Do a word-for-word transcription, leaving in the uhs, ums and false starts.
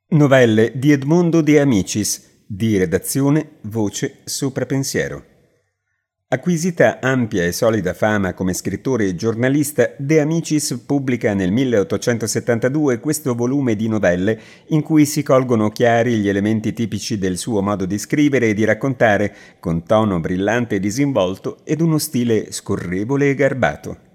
Novelle di Edmondo De Amicis, di redazione Voce Sopra Pensiero. Acquisita ampia e solida fama come scrittore e giornalista, De Amicis pubblica nel milleottocentosettantadue questo volume di novelle in cui si colgono chiari gli elementi tipici del suo modo di scrivere e di raccontare, con tono brillante e disinvolto ed uno stile scorrevole e garbato.